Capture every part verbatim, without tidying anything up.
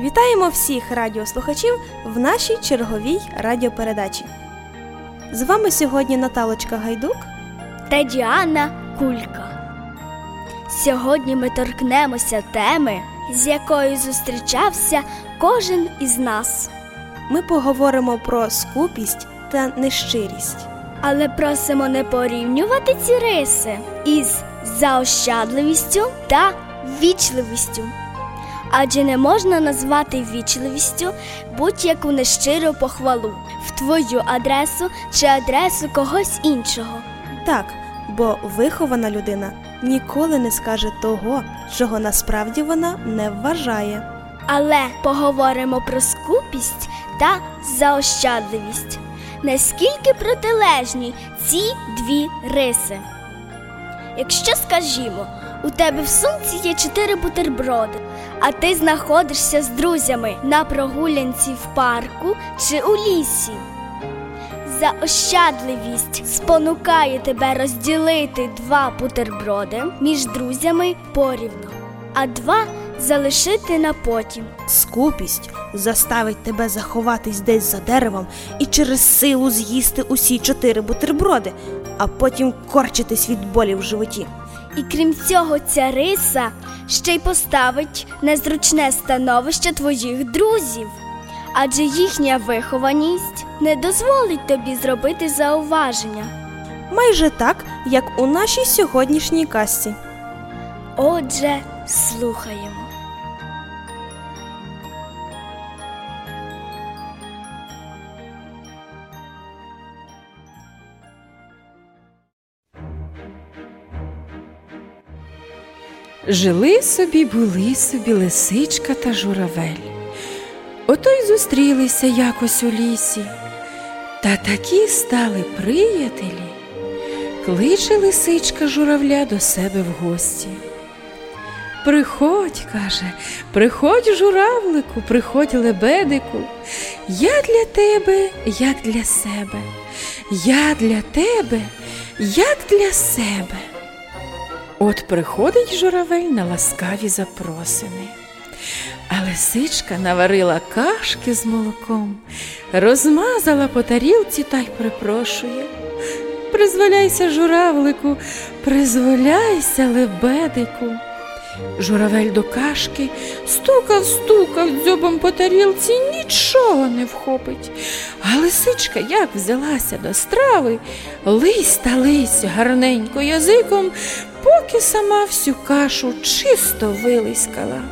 Вітаємо всіх радіослухачів в нашій черговій радіопередачі. З вами сьогодні Наталочка Гайдук та Діана Кулька. Сьогодні ми торкнемося теми, з якою зустрічався кожен із нас. Ми поговоримо про скупість та нещирість. Але просимо не порівнювати ці риси із заощадливістю та ввічливістю. Адже не можна назвати ввічливістю будь-яку нещиру похвалу в твою адресу чи адресу когось іншого. Так, бо вихована людина ніколи не скаже того, чого насправді вона не вважає. Але поговоримо про скупість та заощадливість. Наскільки протилежні ці дві риси? Якщо, скажімо, у тебе в сумці є чотири бутерброди, а ти знаходишся з друзями на прогулянці в парку чи у лісі. Заощадливість спонукає тебе розділити два бутерброди між друзями порівну, а два залишити на потім. Скупість заставить тебе заховатись десь за деревом і через силу з'їсти усі чотири бутерброди, а потім корчитись від болі в животі. І крім цього, ця риса ще й поставить незручне становище твоїх друзів, адже їхня вихованість не дозволить тобі зробити зауваження. Майже так, як у нашій сьогоднішній казці. Отже, слухаємо. Жили собі, були собі лисичка та журавель. Ото й зустрілися якось у лісі. Та такі стали приятелі. Кличе лисичка журавля до себе в гості. «Приходь, – каже, – приходь, журавлику, приходь, лебедику. Я для тебе, як для себе. Я для тебе, як для себе». От приходить журавель на ласкаві запросини. А лисичка наварила кашки з молоком, розмазала по тарілці та й припрошує: «Призволяйся, журавлику, призволяйся, лебедику». Журавель до кашки стукав-стукав дзьобом по тарілці, нічого не вхопить. А лисичка як взялася до страви, лись та лись гарненько язиком, поки сама всю кашу чисто вилискала.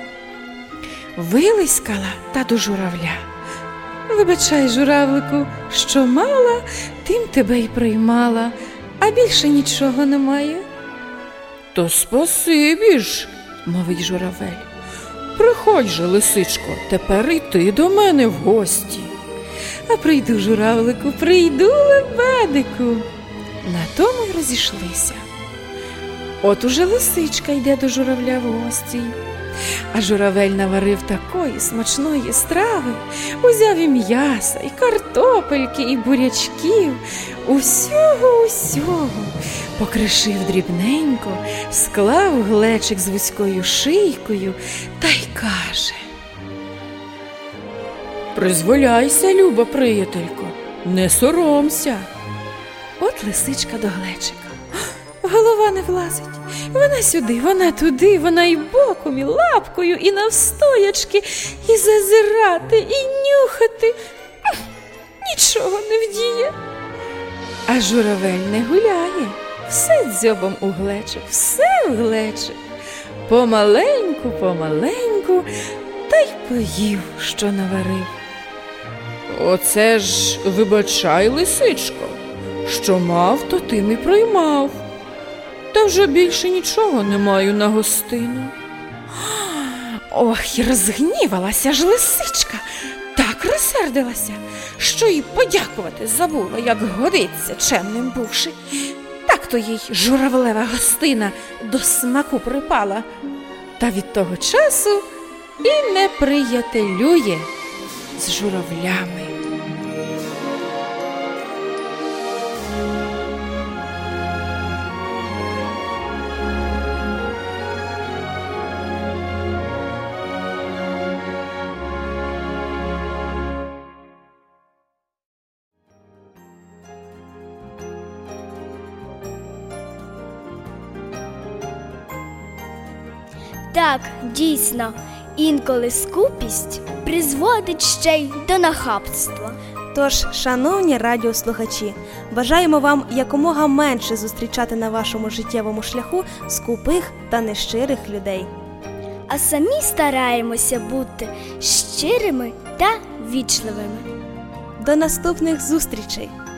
Вилискала та до журавля: «Вибачай, журавлику, що мала, тим тебе й приймала, а більше нічого немає». «То спасибі ж, – мовить журавель, – приходь же, лисичко, тепер і ти до мене в гості». «А прийду, журавлику, прийду, лебедику». На тому й розійшлися. От уже лисичка йде до журавля в гості. А журавель наварив такої смачної страви, узяв і м'яса, і картопельки, і бурячків, усього-усього, покришив дрібненько, склав глечик з вузькою шийкою та й каже: «Призволяйся, люба приятелько, не соромся». От лисичка до глечика. Голова не влазить. Вона сюди, вона туди, вона і боком, і лапкою, і навстоячки, і зазирати, і нюхати. Нічого не вдіє. А журавель не гуляє. Все дзьобом у глечик, все в глечик. Помаленьку, помаленьку, та й поїв, що наварив. «Оце ж, вибачай, лисичко, що мав, то тим і приймав. Та вже більше нічого не маю на гостину». Ох, і розгнівалася ж лисичка, так розсердилася, що й подякувати забула, як годиться, чемним бувши. Так то їй журавлева гостина до смаку припала, та від того часу і не приятелює з журавлями. Так, дійсно, інколи скупість призводить ще й до нахабства. Тож, шановні радіослухачі, бажаємо вам якомога менше зустрічати на вашому життєвому шляху скупих та нещирих людей. А самі стараємося бути щирими та вічливими. До наступних зустрічей!